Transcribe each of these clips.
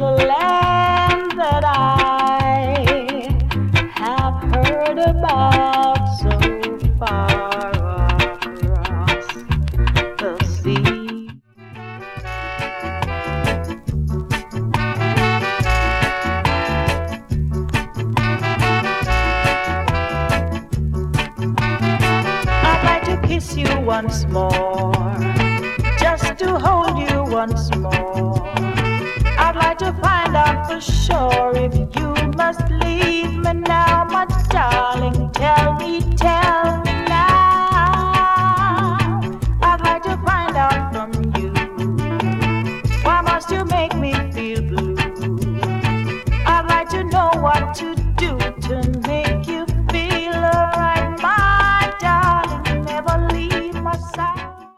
the land that I have heard about so far across the sea. I'd like to kiss you once more, just to hold you once more. I'd like to find out for sure if you must leave me now, my darling. Tell me now. I'd like to find out from you, why must you make me feel blue? I'd like to know what to do to make you feel alright, my darling. Never leave my side.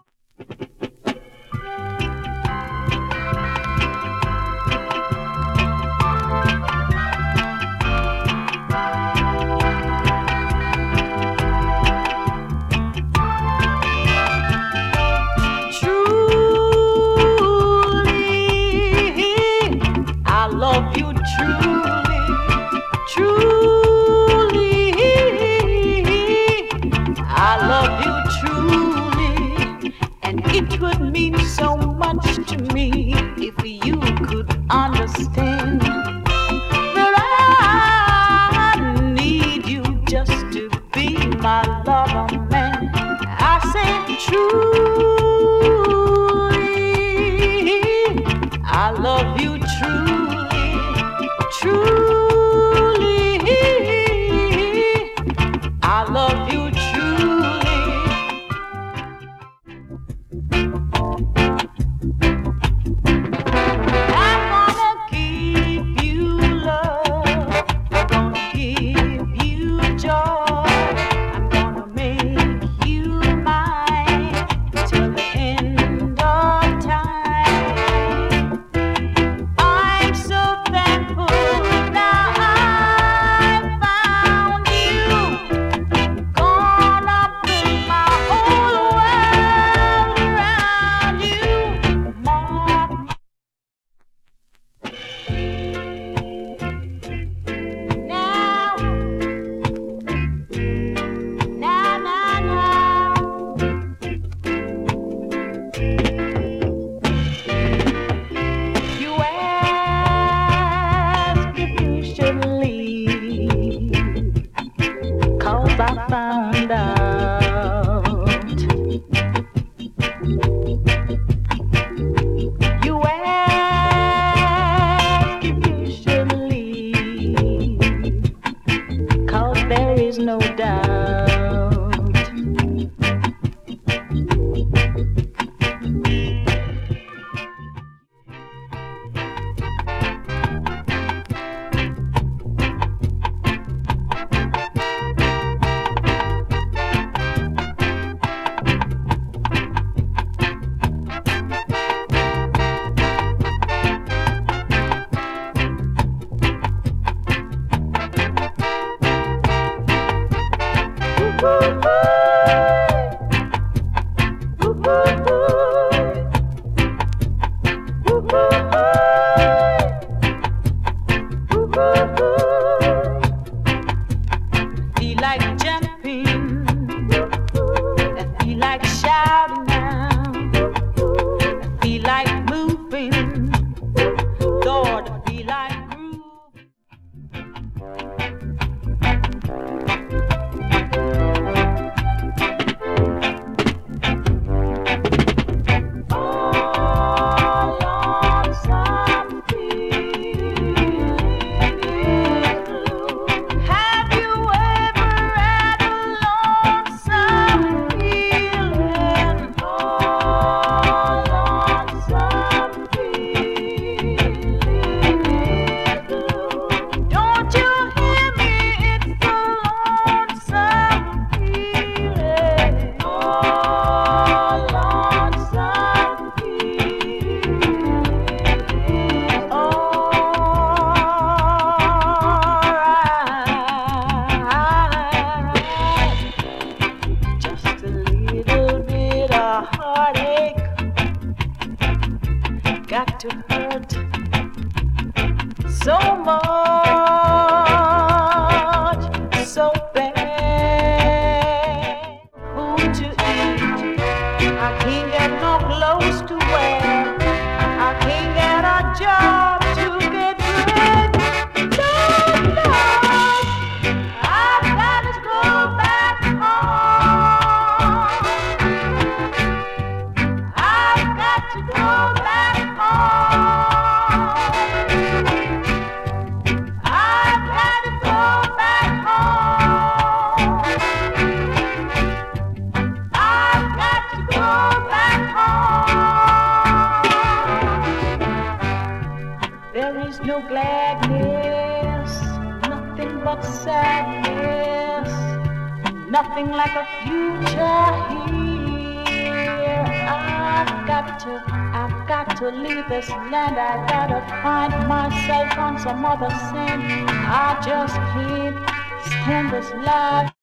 Love you truly, truly. I love you truly, and it would mean so much to me if you could understand that I need you just to be my lover, man. I said truly, I love you truly. Truly, I love you truly. I'm gonna give you love, I'm gonna give you joy, I'm gonna make you mine till the end of time. I'm so thankful now I found you. Gonna build my whole world around you. Now. You ask if you should leave, 'cause I found out. You ask if you should leave, 'cause there is no doubt. Feel like jumping, I feel like shouting now, I feel like moving, Lord, I feel like grooving. Oh, Lord, some so much, so bad. Food to eat, I can't get no clothes to wear, I can't get a job to get bread. No, no, I've got to go back home. I've got to go back home. I've got to go back home. I've got to go back home. There is no gladness, nothing but sadness, nothing like a future here. I've got to leave this land. I gotta find myself on some other sand. I just can't stand this life.